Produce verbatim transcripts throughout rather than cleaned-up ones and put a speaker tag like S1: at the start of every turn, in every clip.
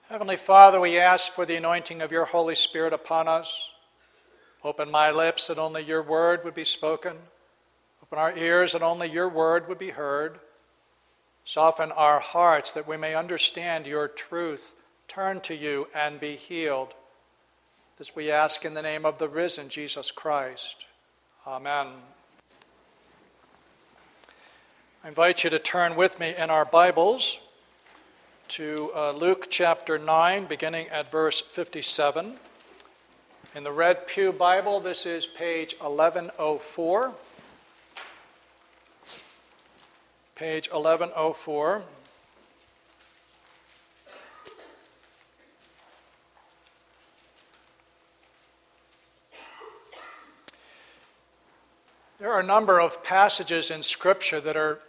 S1: Heavenly Father, we ask for the anointing of your Holy Spirit upon us. Open my lips that only your word would be spoken. Open our ears that only your word would be heard. Soften our hearts that we may understand your truth. Turn to you and be healed. This we ask in the name of the risen Jesus Christ. Amen. I invite you to turn with me in our Bibles to uh, Luke chapter nine, beginning at verse fifty-seven. In the Red Pew Bible, this is page eleven oh four. Page eleven oh four. There are a number of passages in Scripture that are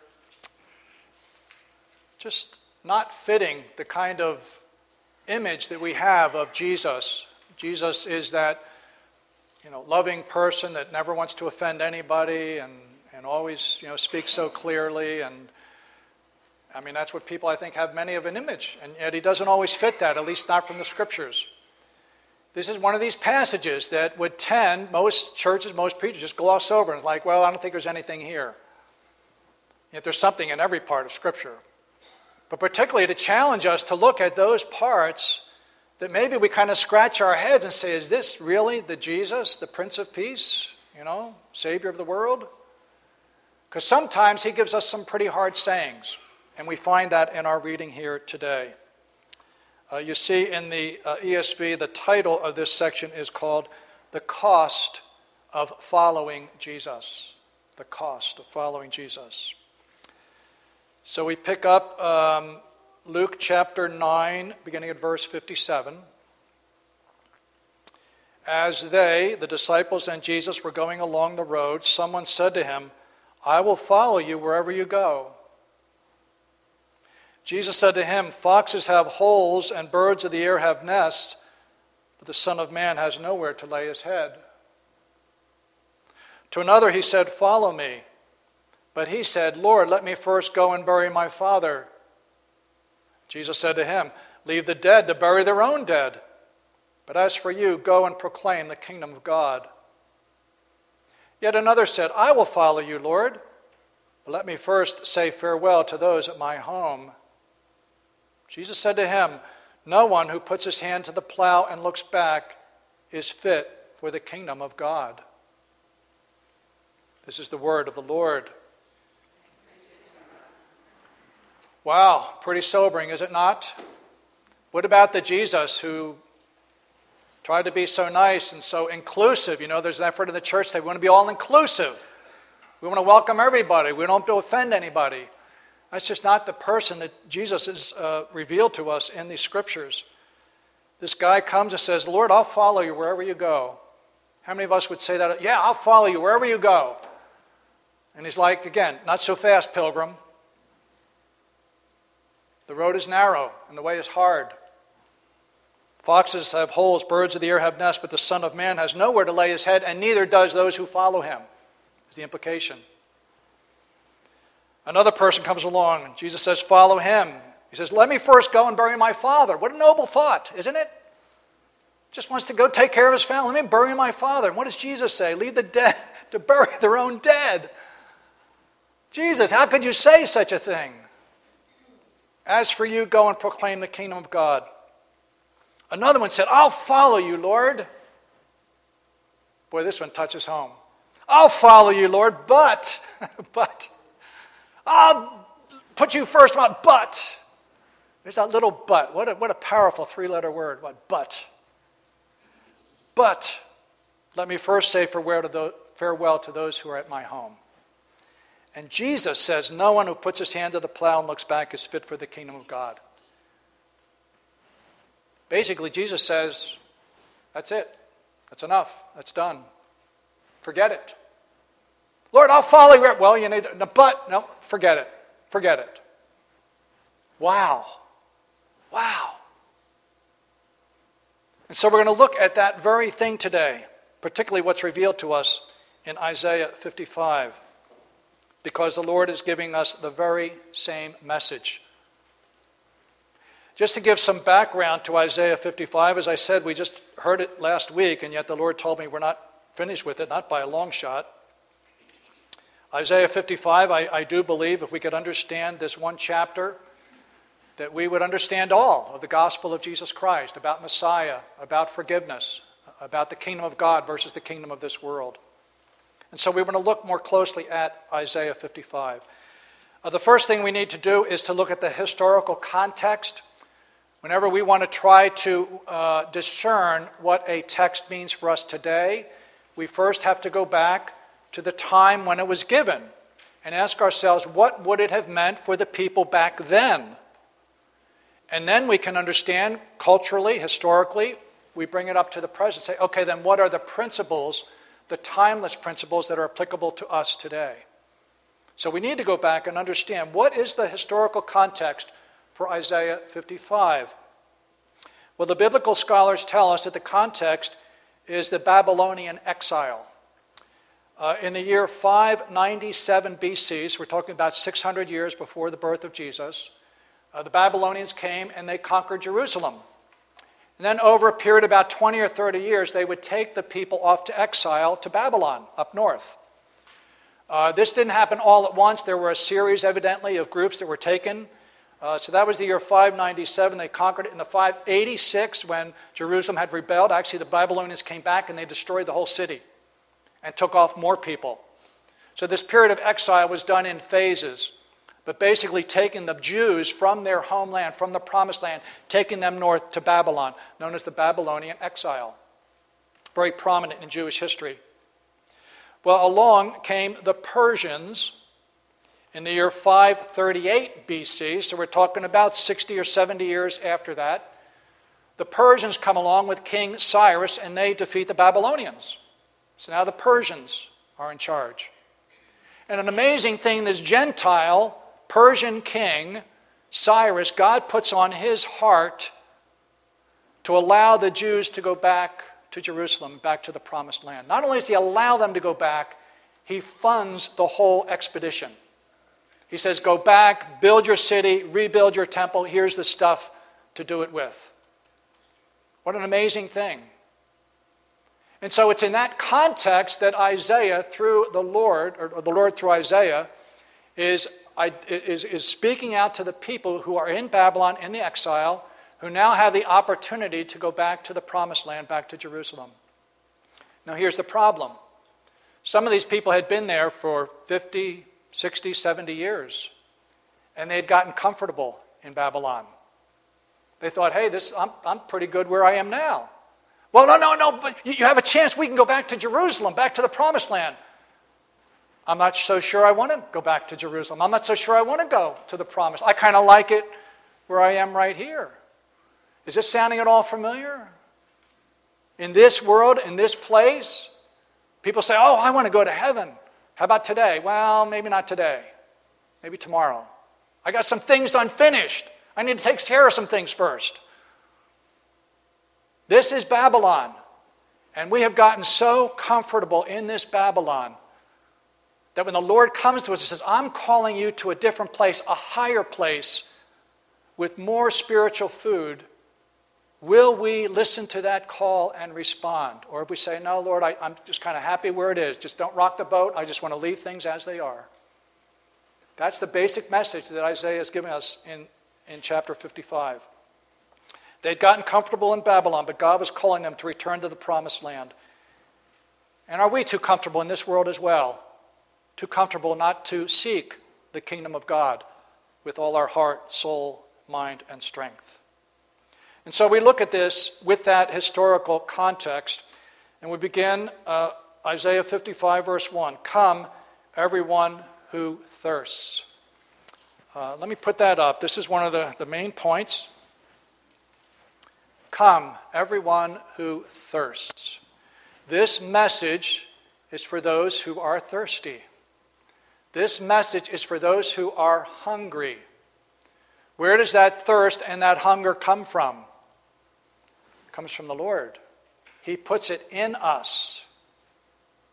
S1: just not fitting the kind of image that we have of Jesus. Jesus is that, you know, loving person that never wants to offend anybody and, and always, you know, speaks so clearly. And I mean, that's what people, I think, have many of an image. And yet he doesn't always fit that, at least not from the Scriptures. This is one of these passages that would tend, most churches, most preachers just gloss over. And it's like, well, I don't think there's anything here. Yet there's something in every part of Scripture. But particularly to challenge us to look at those parts that maybe we kind of scratch our heads and say, is this really the Jesus, the Prince of Peace, you know, Savior of the world? Because sometimes he gives us some pretty hard sayings, and we find that in our reading here today. Uh, you see in the uh, E S V, the title of this section is called The Cost of Following Jesus. The Cost of Following Jesus. So we pick up um, Luke chapter nine, beginning at verse fifty-seven. As they, the disciples and Jesus, were going along the road, someone said to him, "I will follow you wherever you go." Jesus said to him, "Foxes have holes and birds of the air have nests, but the Son of Man has nowhere to lay his head." To another he said, "Follow me." But he said, "Lord, let me first go and bury my father." Jesus said to him, "Leave the dead to bury their own dead. But as for you, go and proclaim the kingdom of God." Yet another said, "I will follow you, Lord, but let me first say farewell to those at my home." Jesus said to him, "No one who puts his hand to the plow and looks back is fit for the kingdom of God." This is the word of the Lord. Wow, pretty sobering, is it not? What about the Jesus who tried to be so nice and so inclusive? You know, there's an effort in the church that we want to be all inclusive. We want to welcome everybody. We don't have to offend anybody. That's just not the person that Jesus has uh, revealed to us in these Scriptures. This guy comes and says, "Lord, I'll follow you wherever you go." How many of us would say that? "Yeah, I'll follow you wherever you go." And he's like, again, "Not so fast, pilgrim. The road is narrow and the way is hard. Foxes have holes, birds of the air have nests, but the Son of Man has nowhere to lay his head, and neither does those who follow him." Is the implication. Another person comes along, and Jesus says, "Follow him." He says, "Let me first go and bury my father." What a noble thought, isn't it? Just wants to go take care of his family. Let me bury my father. And what does Jesus say? Leave the dead to bury their own dead. Jesus, how could you say such a thing? "As for you, go and proclaim the kingdom of God." Another one said, "I'll follow you, Lord." Boy, this one touches home. "I'll follow you, Lord, but, but, I'll put you first, but." There's that little but. What a, what a powerful three-letter word. What, but. "But, let me first say farewell to, those, farewell to those who are at my home." And Jesus says, "No one who puts his hand to the plow and looks back is fit for the kingdom of God." Basically, Jesus says, that's it. That's enough. That's done. Forget it. "Lord, I'll follow you." Well, you need, no, but, no, forget it. Forget it. Wow. Wow. And so we're going to look at that very thing today, particularly what's revealed to us in Isaiah fifty-five. Because the Lord is giving us the very same message. Just to give some background to Isaiah fifty-five, as I said, we just heard it last week, and yet the Lord told me we're not finished with it, not by a long shot. Isaiah fifty-five, I, I do believe if we could understand this one chapter, that we would understand all of the gospel of Jesus Christ, about Messiah, about forgiveness, about the kingdom of God versus the kingdom of this world. And so we want to look more closely at Isaiah fifty-five. Uh, the first thing we need to do is to look at the historical context. Whenever we want to try to uh, discern what a text means for us today, we first have to go back to the time when it was given and ask ourselves, what would it have meant for the people back then? And then we can understand culturally, historically, we bring it up to the present, say, okay, then what are the principles, the timeless principles that are applicable to us today? So we need to go back and understand what is the historical context for Isaiah fifty-five. Well, the biblical scholars tell us that the context is the Babylonian exile. Uh, in the year five ninety-seven B C, so we're talking about six hundred years before the birth of Jesus, uh, the Babylonians came and they conquered Jerusalem. And then over a period of about twenty or thirty years, they would take the people off to exile to Babylon, up north. Uh, this didn't happen all at once. There were a series, evidently, of groups that were taken. Uh, so that was the year five ninety-seven. They conquered it in the five eighty-six when Jerusalem had rebelled. Actually, the Babylonians came back and they destroyed the whole city and took off more people. So this period of exile was done in phases, but basically taking the Jews from their homeland, from the promised land, taking them north to Babylon, known as the Babylonian exile. Very prominent in Jewish history. Well, along came the Persians in the year five thirty-eight B C, so we're talking about sixty or seventy years after that. The Persians come along with King Cyrus and they defeat the Babylonians. So now the Persians are in charge. And an amazing thing, this Gentile Persian king, Cyrus, God puts on his heart to allow the Jews to go back to Jerusalem, back to the promised land. Not only does he allow them to go back, he funds the whole expedition. He says, go back, build your city, rebuild your temple, here's the stuff to do it with. What an amazing thing. And so it's in that context that Isaiah, through the Lord, or the Lord through Isaiah, is, is, is speaking out to the people who are in Babylon, in the exile, who now have the opportunity to go back to the promised land, back to Jerusalem. Now here's the problem. Some of these people had been there for fifty, sixty, seventy years, and they had gotten comfortable in Babylon. They thought, hey, this I'm, I'm pretty good where I am now. Well, no, no, no, but you have a chance. We can go back to Jerusalem, back to the promised land. I'm not so sure I want to go back to Jerusalem. I'm not so sure I want to go to the promised. I kind of like it where I am right here. Is this sounding at all familiar? In this world, in this place, people say, oh, I want to go to heaven. How about today? Well, maybe not today. Maybe tomorrow. I got some things unfinished. I need to take care of some things first. This is Babylon. And we have gotten so comfortable in this Babylon that when the Lord comes to us and says, I'm calling you to a different place, a higher place, with more spiritual food, will we listen to that call and respond? Or if we say, no, Lord, I, I'm just kind of happy where it is. Just don't rock the boat. I just want to leave things as they are. That's the basic message that Isaiah is giving us in, in chapter fifty-five. They'd gotten comfortable in Babylon, but God was calling them to return to the promised land. And are we too comfortable in this world as well? Too comfortable not to seek the kingdom of God with all our heart, soul, mind, and strength. And so we look at this with that historical context, and we begin uh, Isaiah fifty-five, verse one. Come, everyone who thirsts. Uh, let me put that up. This is one of the, the main points. Come, everyone who thirsts. This message is for those who are thirsty. This message is for those who are hungry. Where does that thirst and that hunger come from? It comes from the Lord. He puts it in us.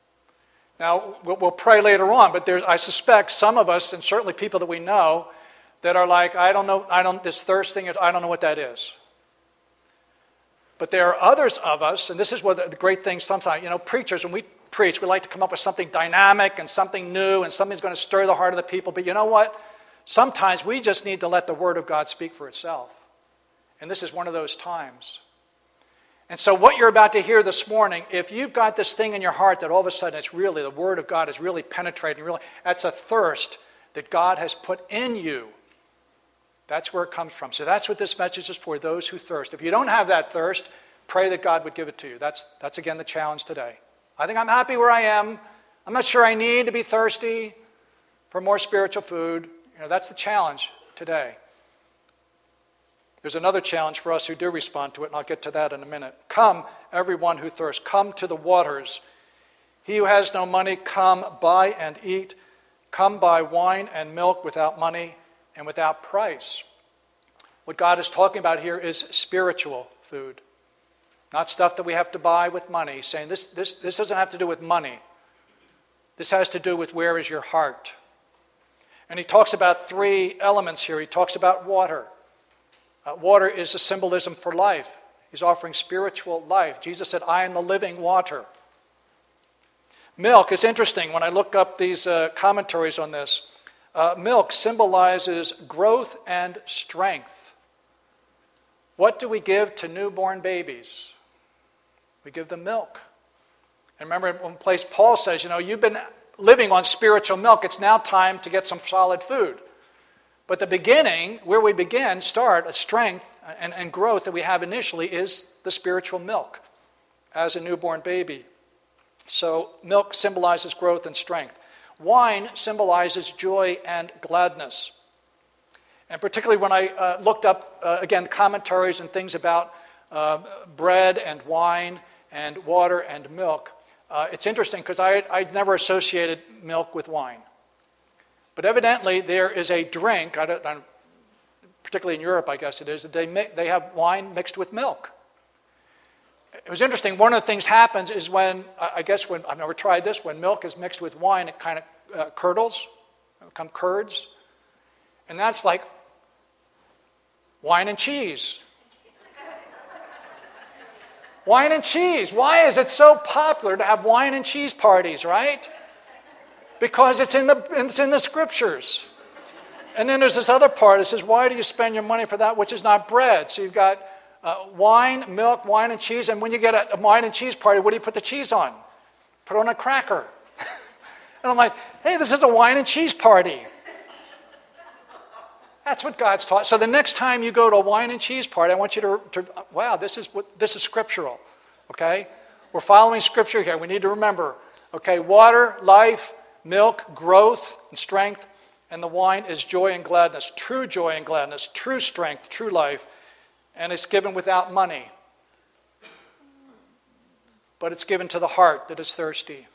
S1: Now, we'll pray later on, but there's, I suspect some of us, and certainly people that we know, that are like, I don't know, I don't, this thirst thing, I don't know what that is. But there are others of us, and this is what the great thing sometimes, you know, preachers, when we preach, we like to come up with something dynamic and something new and something's going to stir the heart of the people. But you know what? Sometimes we just need to let the Word of God speak for itself. And this is one of those times. And so what you're about to hear this morning, if you've got this thing in your heart that all of a sudden it's really, the Word of God is really penetrating, really, that's a thirst that God has put in you. That's where it comes from. So that's what this message is for, those who thirst. If you don't have that thirst, pray that God would give it to you. That's, that's again, the challenge today. I think I'm happy where I am. I'm not sure I need to be thirsty for more spiritual food. You know, that's the challenge today. There's another challenge for us who do respond to it, and I'll get to that in a minute. Come, everyone who thirsts, come to the waters. He who has no money, come, buy and eat. Come buy wine and milk without money and without price. What God is talking about here is spiritual food. Not stuff that we have to buy with money. He's saying this, this, this doesn't have to do with money. This has to do with where is your heart. And he talks about three elements here. He talks about water. Uh, water is a symbolism for life. He's offering spiritual life. Jesus said, I am the living water. Milk is interesting. When I look up these uh, commentaries on this, uh, milk symbolizes growth and strength. What do we give to newborn babies? We give them milk. And remember, one place Paul says, you know, you've been living on spiritual milk. It's now time to get some solid food. But the beginning, where we begin, start, a strength and, and growth that we have initially is the spiritual milk as a newborn baby. So milk symbolizes growth and strength. Wine symbolizes joy and gladness. And particularly when I uh, looked up, uh, again, commentaries and things about uh, bread and wine and water and milk, uh, it's interesting because I, I'd never associated milk with wine. But evidently there is a drink, I don't, I don't, particularly in Europe I guess it is, that they, mi- they have wine mixed with milk. It was interesting, one of the things happens is when, I guess when, I've never tried this, when milk is mixed with wine, it kind of uh, curdles, become curds. And that's like wine and cheese. Wine and cheese. Why is it so popular to have wine and cheese parties, right? Because it's in the it's in the scriptures. And then there's this other part. It says, why do you spend your money for that which is not bread? So you've got uh, wine, milk, wine, and cheese. And when you get a, a wine and cheese party, what do you put the cheese on? Put on a cracker. And I'm like, hey, this is a wine and cheese party. That's what God's taught. So the next time you go to a wine and cheese party, I want you to, to wow, this is what this is scriptural. Okay? We're following scripture here. We need to remember, okay, water, life, milk, growth and strength, and the wine is joy and gladness, true joy and gladness, true strength, true life, and it's given without money. But it's given to the heart that is thirsty.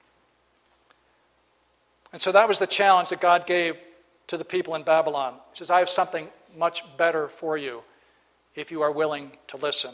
S1: And so that was the challenge that God gave to the people in Babylon. He says, I have something much better for you if you are willing to listen.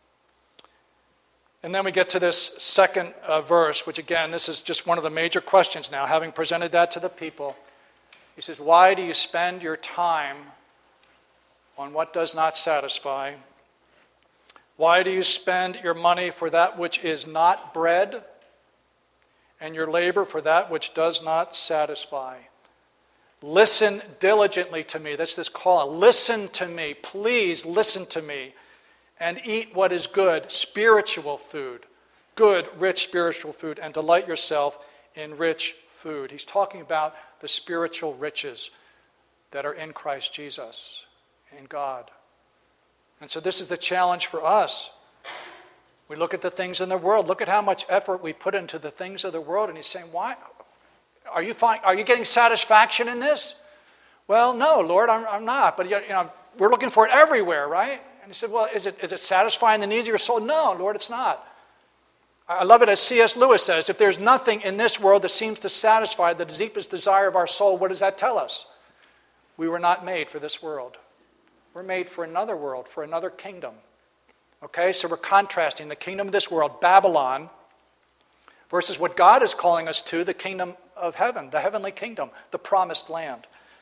S1: And then we get to this second uh, verse, which again, this is just one of the major questions now. Having presented that to the people, he says, why do you spend your time on what does not satisfy? Why do you spend your money for that which is not bread, and your labor for that which does not satisfy? Listen diligently to me. That's this call. Listen to me. Please listen to me. And eat what is good, spiritual food. Good, rich spiritual food. And delight yourself in rich food. He's talking about the spiritual riches that are in Christ Jesus, in God. And so this is the challenge for us. We look at the things in the world. Look at how much effort we put into the things of the world. And he's saying, why? Are you find, Are you getting satisfaction in this? Well, no, Lord, I'm, I'm not. But you know, we're looking for it everywhere, right? And he said, well, is it is it satisfying the needs of your soul? No, Lord, it's not. I love it as C S Lewis says, if there's nothing in this world that seems to satisfy the deepest desire of our soul, what does that tell us? We were not made for this world. We're made for another world, for another kingdom. Okay, so we're contrasting the kingdom of this world, Babylon, versus what God is calling us to, the kingdom of heaven, the heavenly kingdom, the promised land.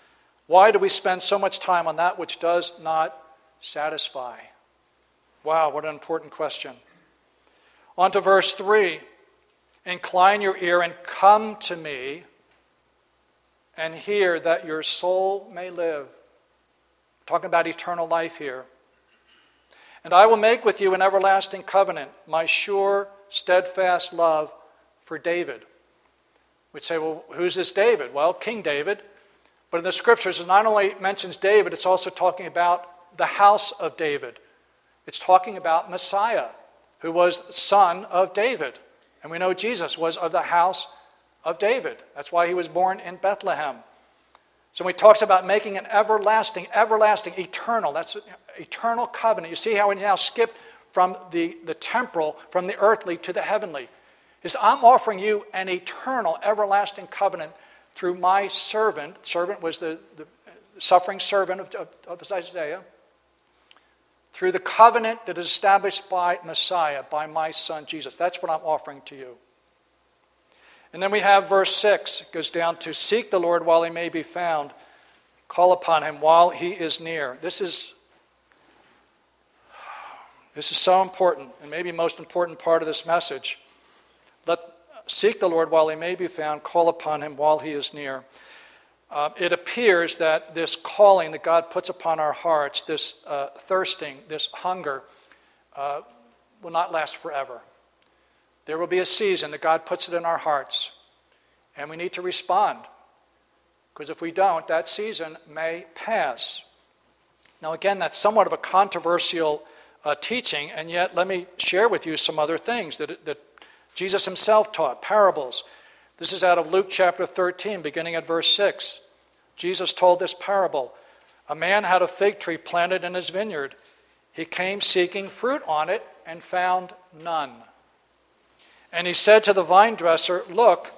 S1: Why do we spend so much time on that which does not satisfy? Wow, what an important question. On to verse three. Incline your ear and come to me and hear that your soul may live. Talking about eternal life here. And I will make with you an everlasting covenant, my sure, steadfast love for David. We'd say, well, who's this David? Well, King David. But in the scriptures, it not only mentions David, it's also talking about the house of David. It's talking about Messiah, who was son of David. And we know Jesus was of the house of David. That's why he was born in Bethlehem. So when he talks about making an everlasting, everlasting, eternal, that's an eternal covenant. You see how we now skip from the, the temporal, from the earthly to the heavenly. He says, I'm offering you an eternal, everlasting covenant through my servant. Servant was the, the suffering servant of, of, of Isaiah. Through the covenant that is established by Messiah, by my son Jesus. That's what I'm offering to you. And then we have verse six. It goes down to, seek the Lord while he may be found. Call upon him while he is near. This is, this is so important, and maybe the most important part of this message. Let seek the Lord while he may be found. Call upon him while he is near. Uh, it appears that this calling that God puts upon our hearts, this uh, thirsting, this hunger, uh, will not last forever. There will be a season that God puts it in our hearts, and we need to respond. Because if we don't, that season may pass. Now again, that's somewhat of a controversial uh, teaching, and yet let me share with you some other things that, that Jesus himself taught, parables. This is out of Luke chapter thirteen, beginning at verse six. Jesus told this parable. A man had a fig tree planted in his vineyard. He came seeking fruit on it and found none. And he said to the vine dresser, look,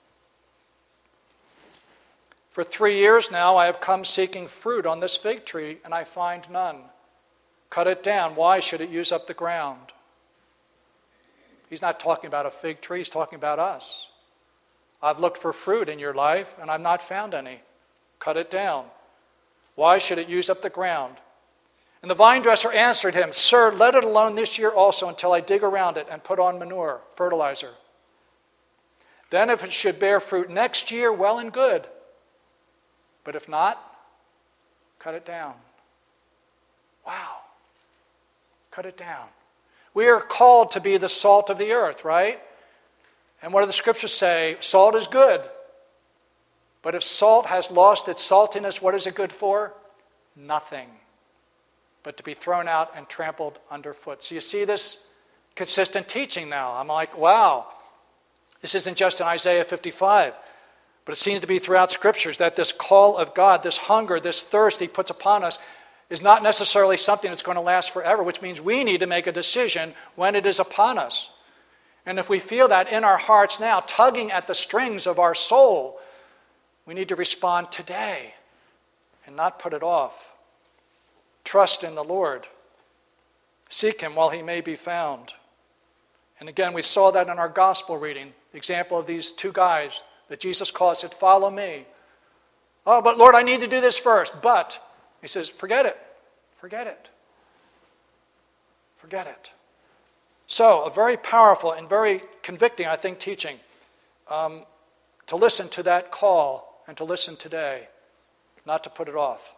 S1: for three years now I have come seeking fruit on this fig tree, and I find none. Cut it down. Why should it use up the ground? He's not talking about a fig tree. He's talking about us. I've looked for fruit in your life, and I've not found any. Cut it down. Why should it use up the ground? And the vine dresser answered him, Sir, let it alone this year also until I dig around it and put on manure, fertilizer. Then if it should bear fruit next year, well and good. But if not, cut it down. Wow. Cut it down. We are called to be the salt of the earth, right? And what do the scriptures say? Salt is good. But if salt has lost its saltiness, what is it good for? Nothing. But to be thrown out and trampled underfoot. So you see this consistent teaching now. I'm like, wow. This isn't just in Isaiah fifty-five. But it seems to be throughout scriptures that this call of God, this hunger, this thirst he puts upon us is not necessarily something that's going to last forever, which means we need to make a decision when it is upon us. And if we feel that in our hearts now, tugging at the strings of our soul, we need to respond today and not put it off. Trust in the Lord. Seek him while he may be found. And again, we saw that in our gospel reading, the example of these two guys that Jesus called, said, follow me. Oh, but Lord, I need to do this first. But, he says, forget it. Forget it. Forget it. So, a very powerful and very convicting, I think, teaching. Um, to listen to that call and to listen today, not to put it off.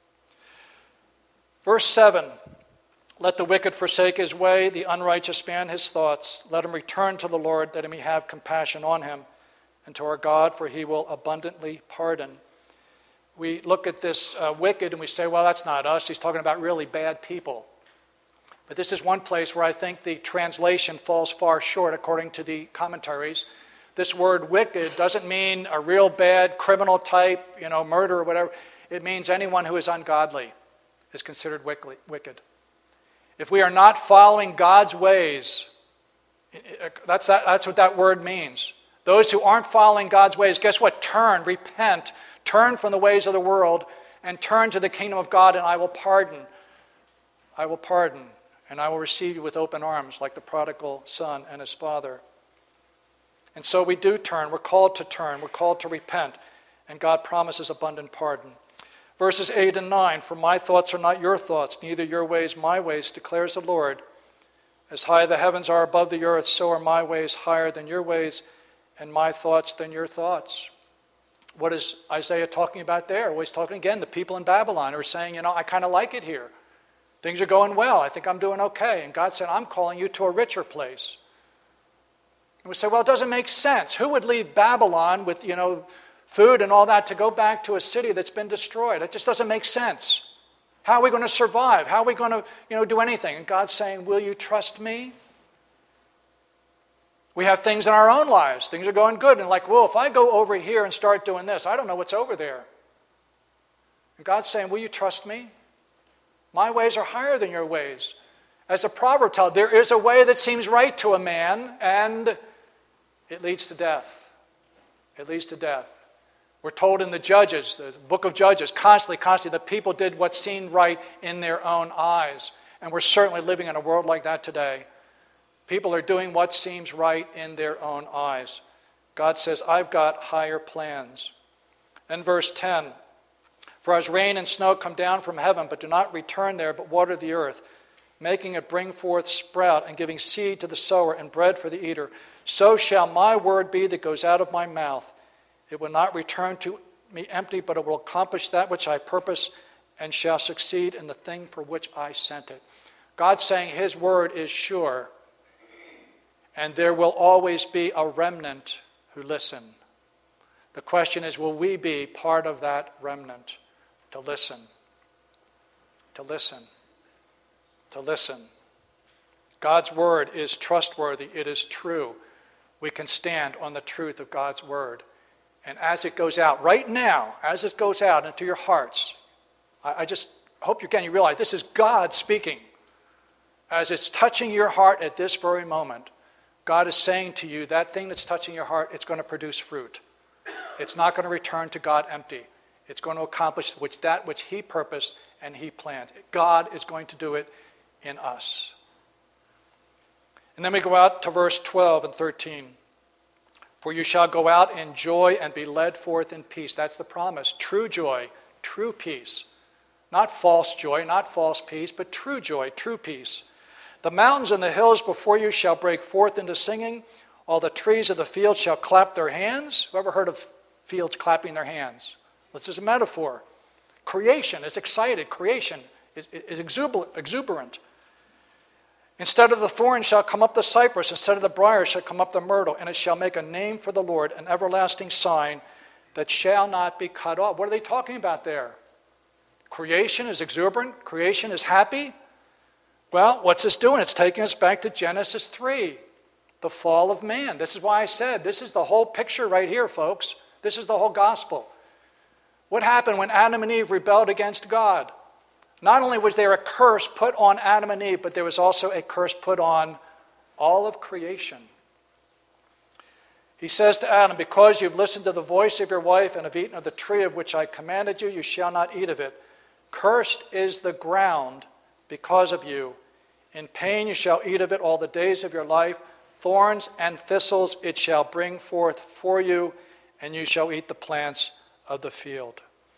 S1: Verse seven, let the wicked forsake his way, the unrighteous man his thoughts. Let him return to the Lord, that he may have compassion on him, and to our God, for he will abundantly pardon. We look at this uh, wicked and we say, well, that's not us. He's talking about really bad people. But this is one place where I think the translation falls far short, according to the commentaries. This word wicked doesn't mean a real bad criminal type, you know, murder or whatever. It means anyone who is ungodly is considered wicked. If we are not following God's ways, that's, that, that's what that word means. Those who aren't following God's ways, guess what? Turn, repent, turn from the ways of the world, and turn to the kingdom of God, and I will pardon. I will pardon, and I will receive you with open arms, like the prodigal son and his father. And so we do turn. We're called to turn. We're called to repent, and God promises abundant pardon. Verses eight and nine, for my thoughts are not your thoughts, neither your ways my ways, declares the Lord. As high the heavens are above the earth, so are my ways higher than your ways, and my thoughts than your thoughts. What is Isaiah talking about there? Well, he's talking again, the people in Babylon who are saying, you know, I kind of like it here. Things are going well. I think I'm doing okay. And God said, I'm calling you to a richer place. And we say, well, it doesn't make sense. Who would leave Babylon with, you know, food and all that to go back to a city that's been destroyed? It just doesn't make sense. How are we going to survive? How are we going to, you know, do anything? And God's saying, will you trust me? We have things in our own lives. Things are going good. And like, well, if I go over here and start doing this, I don't know what's over there. And God's saying, will you trust me? My ways are higher than your ways. As the proverb tells, there is a way that seems right to a man, and it leads to death. It leads to death. We're told in the Judges, the book of Judges, constantly, constantly, that people did what seemed right in their own eyes. And we're certainly living in a world like that today. People are doing what seems right in their own eyes. God says, I've got higher plans. Then verse ten, for as rain and snow come down from heaven, but do not return there, but water the earth, making it bring forth sprout, and giving seed to the sower and bread for the eater, so shall my word be that goes out of my mouth. It will not return to me empty, but it will accomplish that which I purpose, and shall succeed in the thing for which I sent it. God's saying his word is sure, and there will always be a remnant who listen. The question is, will we be part of that remnant to listen? To listen. To listen. God's word is trustworthy. It is true. We can stand on the truth of God's word. And as it goes out, right now, as it goes out into your hearts, I, I just hope you can, you realize this is God speaking. As it's touching your heart at this very moment, God is saying to you, that thing that's touching your heart, it's going to produce fruit. It's not going to return to God empty. It's going to accomplish which that which he purposed and he planned. God is going to do it in us. And then we go out to verse twelve and thirteen. For you shall go out in joy and be led forth in peace. That's the promise. True joy, true peace. Not false joy, not false peace, but true joy, true peace. The mountains and the hills before you shall break forth into singing. All the trees of the field shall clap their hands. Who ever heard of fields clapping their hands? This is a metaphor. Creation is excited. Creation is, is exuberant. Instead of the thorn shall come up the cypress. Instead of the briar shall come up the myrtle. And it shall make a name for the Lord, an everlasting sign that shall not be cut off. What are they talking about there? Creation is exuberant. Creation is happy. Well, what's this doing? It's taking us back to Genesis three, the fall of man. This is why I said this is the whole picture right here, folks. This is the whole gospel. What happened when Adam and Eve rebelled against God? Not only was there a curse put on Adam and Eve, but there was also a curse put on all of creation. He says to Adam, because you've listened to the voice of your wife and have eaten of the tree of which I commanded you, you shall not eat of it. Cursed is the ground because of you. In pain you shall eat of it all the days of your life. Thorns and thistles it shall bring forth for you, and you shall eat the plants of the field.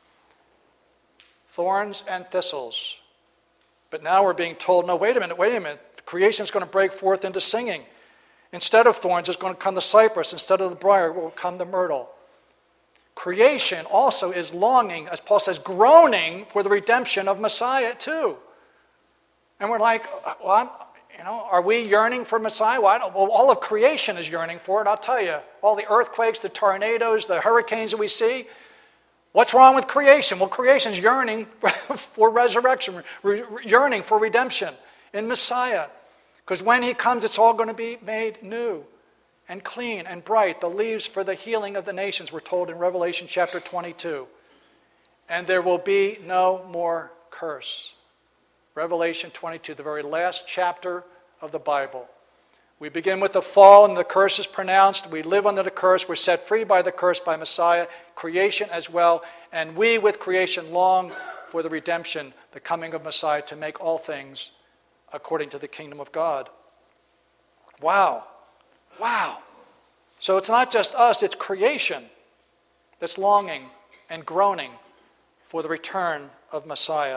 S1: Thorns and thistles. But now we're being told, no, wait a minute, wait a minute. Creation is going to break forth into singing. Instead of thorns, it's going to come the cypress. Instead of the briar, will come the myrtle. Creation also is longing, as Paul says, groaning for the redemption of Messiah too. And we're like, well, I'm, you know, are we yearning for Messiah? Well, I don't, well, all of creation is yearning for it, I'll tell you. All the earthquakes, the tornadoes, the hurricanes that we see. What's wrong with creation? Well, creation's yearning for resurrection, re- yearning for redemption in Messiah. Because when he comes, it's all going to be made new and clean and bright. The leaves for the healing of the nations, we're told in Revelation chapter twenty-two. And there will be no more curse. Revelation twenty-two, the very last chapter of the Bible. We begin with the fall and the curse is pronounced. We live under the curse. We're set free by the curse by Messiah, creation as well. And we with creation long for the redemption, the coming of Messiah to make all things according to the kingdom of God. Wow. Wow. So it's not just us, it's creation that's longing and groaning for the return of Messiah.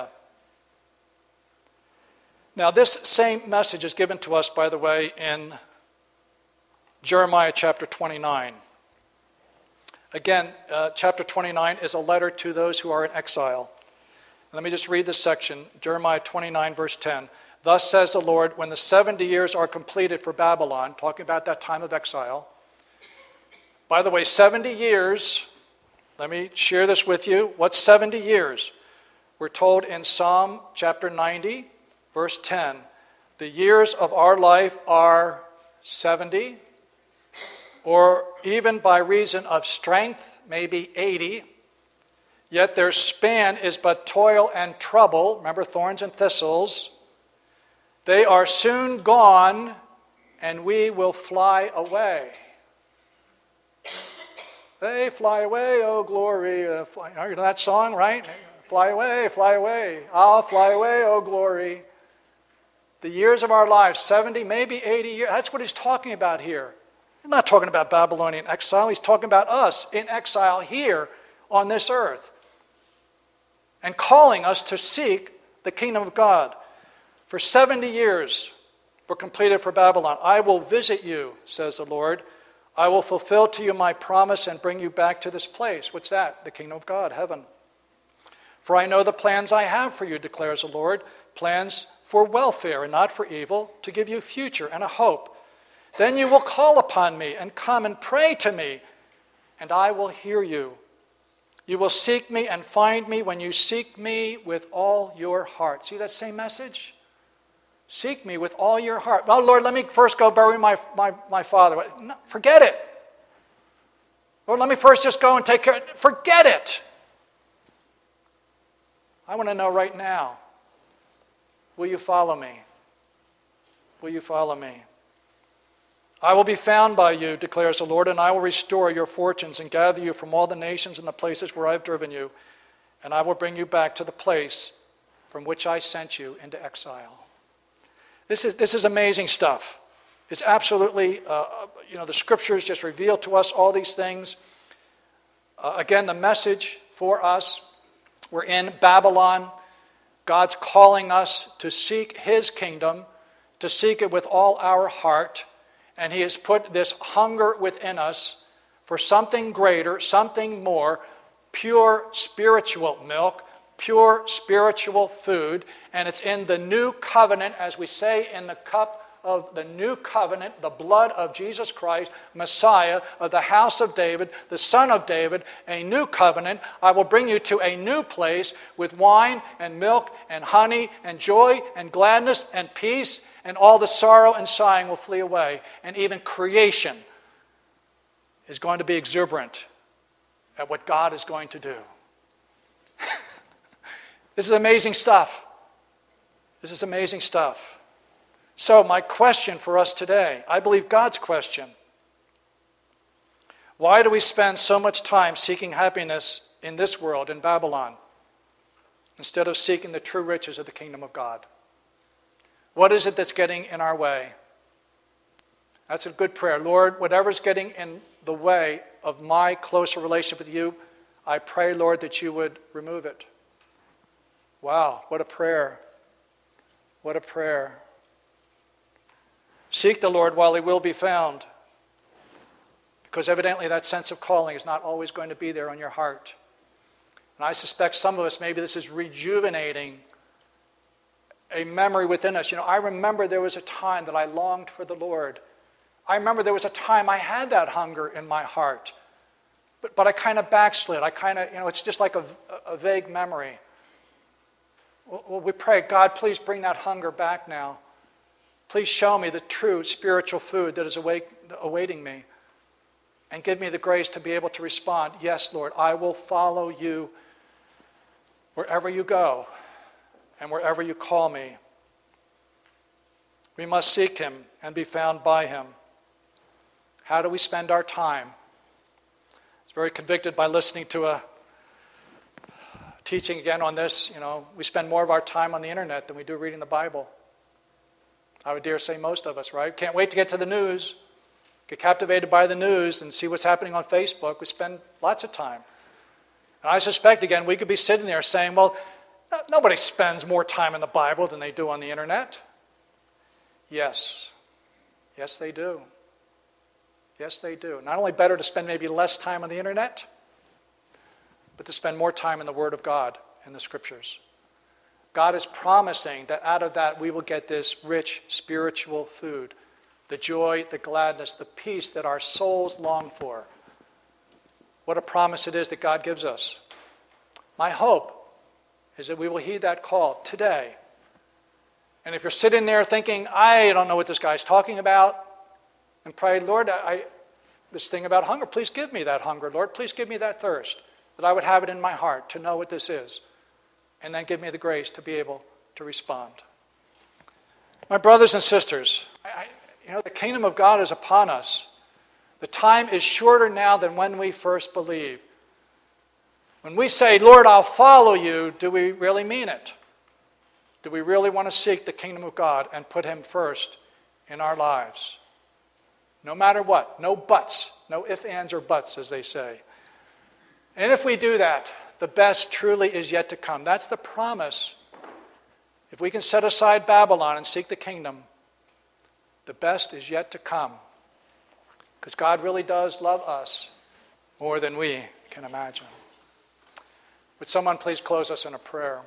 S1: Now, this same message is given to us, by the way, in Jeremiah chapter twenty-nine. Again, uh, chapter twenty-nine is a letter to those who are in exile. Let me just read this section, Jeremiah twenty-nine, verse ten. Thus says the Lord, when the seventy years are completed for Babylon, talking about that time of exile. By the way, seventy years, let me share this with you. What's seventy years? We're told in Psalm chapter ninety, verse ten, the years of our life are seventy, or even by reason of strength, maybe eighty. Yet their span is but toil and trouble. Remember, thorns and thistles. They are soon gone, and we will fly away. They fly away, oh glory. Uh, fly, you know that song, right? Fly away, fly away. I'll fly away, oh glory. The years of our lives, seventy, maybe eighty years. That's what he's talking about here. He's not talking about Babylonian exile. He's talking about us in exile here on this earth. And calling us to seek the kingdom of God. For seventy years were completed for Babylon. I will visit you, says the Lord. I will fulfill to you my promise and bring you back to this place. What's that? The kingdom of God, heaven. For I know the plans I have for you, declares the Lord, plans for welfare and not for evil, to give you future and a hope. Then you will call upon me and come and pray to me, and I will hear you. You will seek me and find me when you seek me with all your heart. See that same message? Seek me with all your heart. Well, Lord, let me first go bury my, my, my father. No, forget it. Lord, let me first just go and take care of it. Forget it. I want to know right now, will you follow me? Will you follow me? I will be found by you, declares the Lord, and I will restore your fortunes and gather you from all the nations and the places where I have driven you, and I will bring you back to the place from which I sent you into exile. This is this is amazing stuff. It's absolutely, uh, you know, the scriptures just reveal to us all these things. Uh, again, the message for us, we're in Babylon. God's calling us to seek his kingdom, to seek it with all our heart. And he has put this hunger within us for something greater, something more, pure spiritual milk, pure spiritual food. And it's in the new covenant, as we say in the cup of the new covenant, the blood of Jesus Christ, Messiah of the house of David, the son of David, a new covenant. I will bring you to a new place with wine and milk and honey and joy and gladness and peace, and all the sorrow and sighing will flee away. And even creation is going to be exuberant at what God is going to do. This is amazing stuff. This is amazing stuff. So my question for us today, I believe God's question, why do we spend so much time seeking happiness in this world, in Babylon, instead of seeking the true riches of the kingdom of God? What is it that's getting in our way? That's a good prayer. Lord, whatever's getting in the way of my closer relationship with you, I pray, Lord, that you would remove it. Wow, what a prayer. What a prayer. Seek the Lord while he will be found, because evidently that sense of calling is not always going to be there on your heart. And I suspect some of us, maybe this is rejuvenating a memory within us. You know, I remember there was a time that I longed for the Lord. I remember there was a time I had that hunger in my heart, but, but I kind of backslid. I kind of, you know, it's just like a, a vague memory. Well, we pray, God, please bring that hunger back now. Please show me the true spiritual food that is awake, awaiting me, and give me the grace to be able to respond, yes, Lord, I will follow you wherever you go and wherever you call me. We must seek him and be found by him. How do we spend our time? I was very convicted by listening to a teaching again on this. You know, we spend more of our time on the internet than we do reading the Bible. I would dare say most of us, right? Can't wait to get to the news, get captivated by the news and see what's happening on Facebook. We spend lots of time. And I suspect, again, we could be sitting there saying, well, no, nobody spends more time in the Bible than they do on the internet. Yes. Yes, they do. Yes, they do. Not only better to spend maybe less time on the internet, but to spend more time in the Word of God and the Scriptures. God is promising that out of that we will get this rich spiritual food, the joy, the gladness, the peace that our souls long for. What a promise it is that God gives us. My hope is that we will heed that call today. And if you're sitting there thinking, I don't know what this guy's talking about, and pray, Lord, I, this thing about hunger, please give me that hunger, Lord. Please give me that thirst, that I would have it in my heart to know what this is. And then give me the grace to be able to respond. My brothers and sisters, I, I, you know, the kingdom of God is upon us. The time is shorter now than when we first believed. When we say, Lord, I'll follow you, do we really mean it? Do we really want to seek the kingdom of God and put him first in our lives? No matter what. No buts. No ifs, ands, or buts, as they say. And if we do that, the best truly is yet to come. That's the promise. If we can set aside Babylon and seek the kingdom, the best is yet to come. Because God really does love us more than we can imagine. Would someone please close us in a prayer?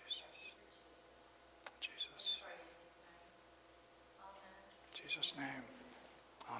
S1: Jesus' name.